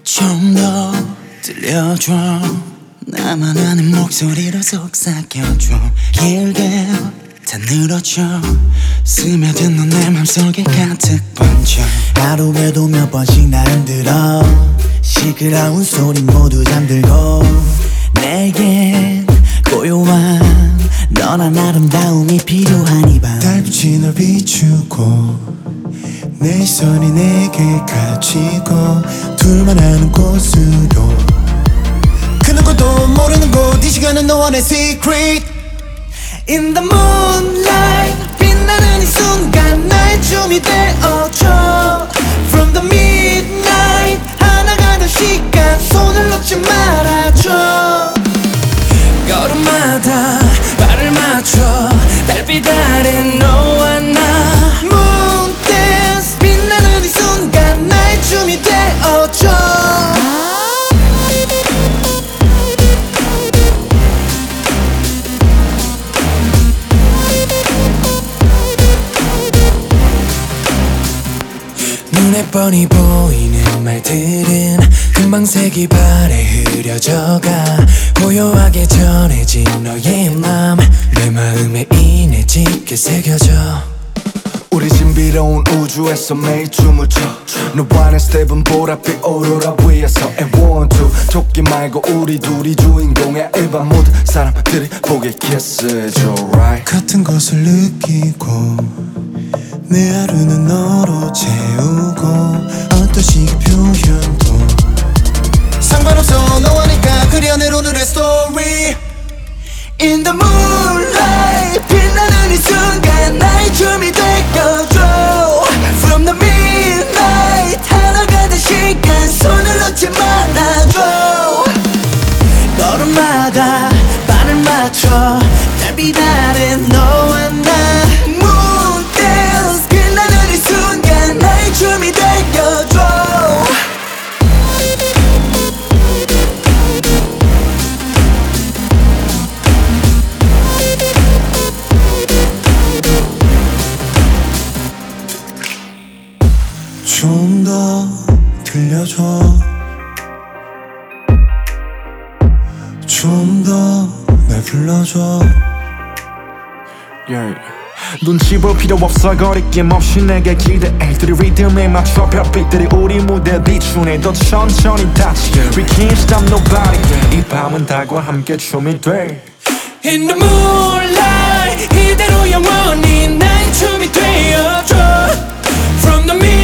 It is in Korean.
좀 더 들려줘. 나만 아는 목소리로 속삭여줘. 길게 다 늘어져. 스며든 넌 내 맘속에 가득 번져. 하루에도 몇 번씩 나 흔들어. 시끄러운 소리 모두 잠들고. 내겐 고요한 너란 아름다움이 필요한 이 밤. 달빛이 널 비추고 내 시선이 내게 갇히고 둘만 아는 곳으로 그 누구도 모르는 곳 이 시간은 너와 내 secret. In the moonlight 빛나는 이 순간 나의 춤이 되어줘. From the midnight 하나가 될 시간 손을 놓지 말아줘. 걸음마다 발을 맞춰 달빛 아래 너와 나 Moon dance 빛나는 이 순간 나의 춤이 되어줘. 눈에 뻔히 보이는 말들은 금방 색이 발에 흐려져가 고요하게 전해진 너의 맘 내 마음에 인해 짙게 새겨져. 우리 신비로운 우주에서 매일 춤을 춰. 너와 내 스텝은 보랏빛 오로라 위에서 And one two 토끼 말고 우리 둘이 주인공이야. 일반 모든 사람들이 보게 키스해줘 right. 같은 것을 느끼고 내 하루는 너로 채우고 어떤 식의 표현도 상관없어 너와 내가 그려낸 오늘의 스토리. In the moonlight 빛나는 이 순간 나의 춤이 되어줘. From the midnight 하나가 된 시간 손을 놓지 말아줘. 걸음마다 발을 맞춰 달빛 아래 너와 나 Moon dance 빛나는 이 순간 나의 춤이 되어줘. 좀 더 들려줘. 좀 더 날 불러줘. yeah. 눈치 볼 필요 없어 거리낌 없이 내게 기대해. 들이 리듬에 맞춰 별빛들이 우리 무대 비추네. 더 천천히 다치 We can't stop nobody. 이 밤은 달과 함께 춤이 돼. In the moonlight 이대로 영원히 나의 춤이 되어줘. From the